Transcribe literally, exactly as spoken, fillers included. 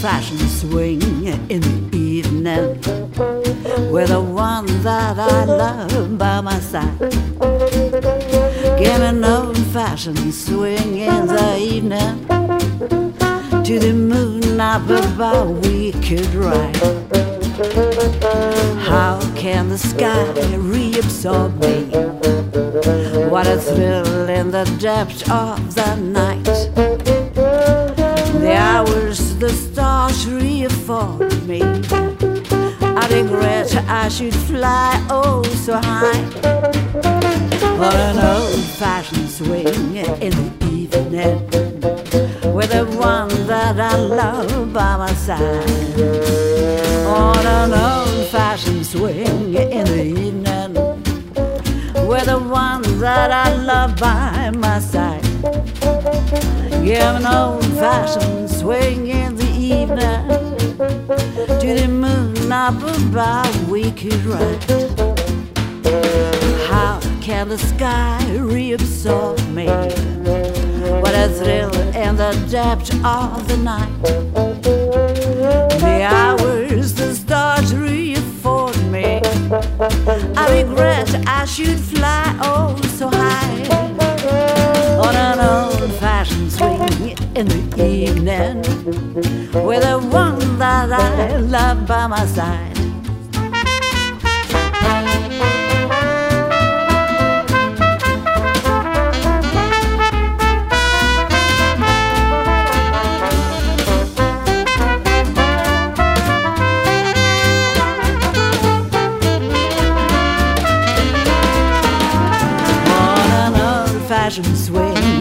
old-fashioned swing in the evening with the one that I love by my side. Give me an old-fashioned swing in the evening to the moon up above we could ride. How can the sky reabsorb me? What a thrill in the depth of the night. The hours, the stars re-afford me. I regret I should fly oh so high. For an old-fashioned swing in the evening with the one that I love by my side. On an old-fashioned swing in the evening with the one that I love by my side. Give an old-fashioned swing in the evening to the moon up above we could ride. How can the sky reabsorb me? What a thrill in the depth of the night. The hours, the stars re-afford me. I regret I should fly oh so high. On an old-fashioned swing in the evening with the one that I love by my side. Swing